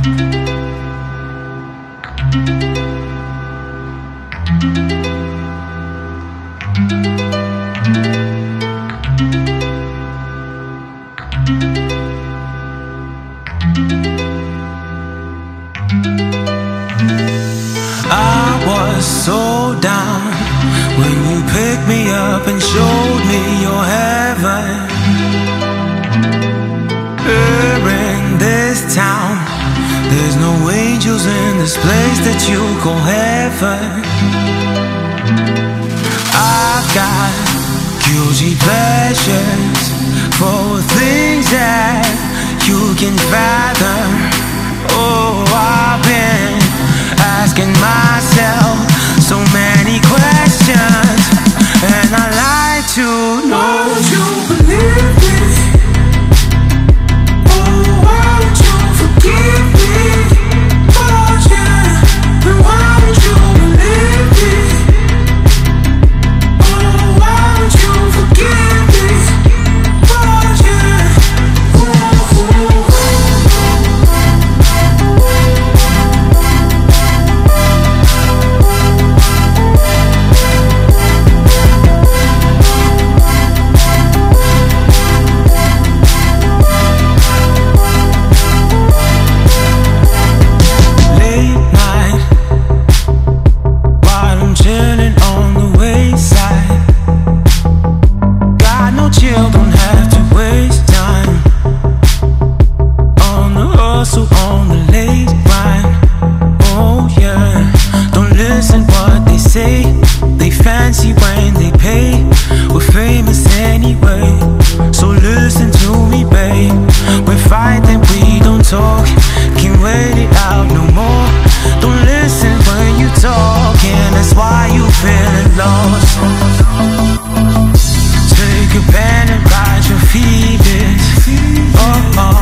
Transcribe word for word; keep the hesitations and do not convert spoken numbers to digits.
I was so down when you picked me up and showed me your heaven. Here in this town, there's no angels in this place that you call heaven. I've got guilty pleasures for things that you can fathom. Oh, I've been asking myself so many questions, and I like to know, would you believe me? Oh, why would you forgive me? Oh yeah, and why would you believe me? Oh, why would you forgive me? Oh yeah, ooh, ooh. Don't have to waste time on the hustle, on the late grind. Oh yeah, don't listen what they say. They fancy when they pay. We're famous anyway, so listen to me, babe. We fight and we don't talk. Can't wait it out no more. Don't listen when you talk, and that's why you feeling lost. Take a pen and write your feelings. Oh, oh.